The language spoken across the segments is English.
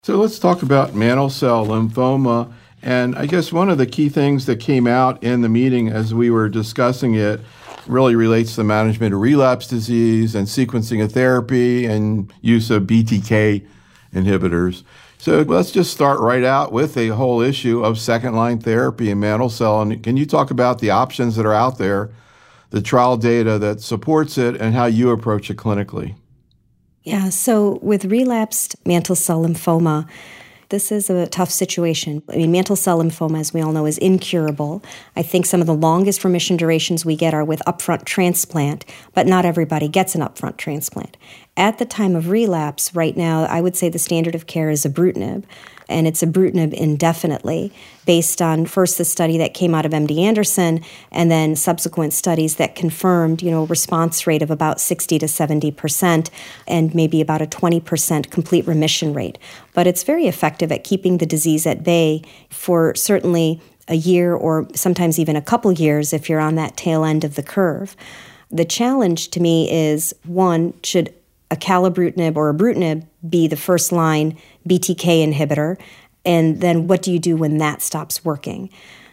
So let's talk about mantle cell lymphoma. And I guess one of the key things that came out in the meeting as we were discussing it really relates to the management of relapse disease and sequencing of therapy and use of BTK inhibitors. So let's just start right out with a whole issue of second-line therapy in mantle cell. And can you talk about the options that are out there, the trial data that supports it, and how you approach it clinically? Yeah, so with relapsed mantle cell lymphoma, this is a tough situation. I mean, mantle cell lymphoma, as we all know, is incurable. I think some of the longest remission durations we get are with upfront transplant, but not everybody gets an upfront transplant. At the time of relapse, right now, I would say the standard of care is ibrutinib, and it's ibrutinib indefinitely, based on first the study that came out of MD Anderson, and then subsequent studies that confirmed, a response rate of about 60 to 70%, and maybe about a 20% complete remission rate. But it's very effective at keeping the disease at bay for certainly a year or sometimes even a couple years if you're on that tail end of the curve. The challenge to me is, one, should acalabrutinib or ibrutinib be the first-line BTK inhibitor? And then what do you do when that stops working?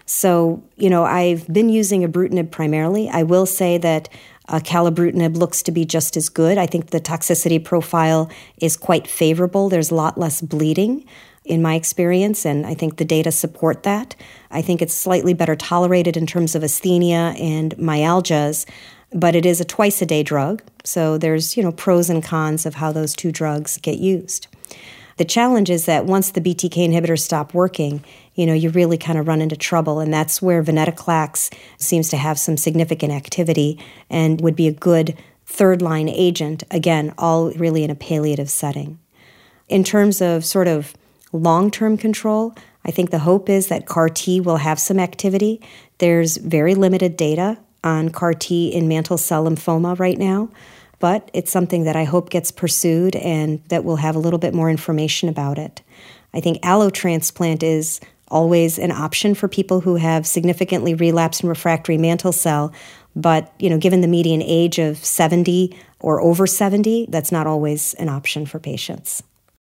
So, I've been using ibrutinib primarily. I will say that acalabrutinib looks to be just as good. I think the toxicity profile is quite favorable. There's a lot less bleeding in my experience, and I think the data support that. I think it's slightly better tolerated in terms of asthenia and myalgias, but it is a twice-a-day drug, so there's, pros and cons of how those two drugs get used. The challenge is that once the BTK inhibitors stop working, you really kind of run into trouble, and that's where venetoclax seems to have some significant activity and would be a good third-line agent, again, all really in a palliative setting. In terms of sort of long-term control, I think the hope is that CAR-T will have some activity. There's very limited data on CAR-T in mantle cell lymphoma right now, but it's something that I hope gets pursued and that we'll have a little bit more information about it. I think allotransplant is always an option for people who have significantly relapsed and refractory mantle cell, but given the median age of 70 or over 70, that's not always an option for patients.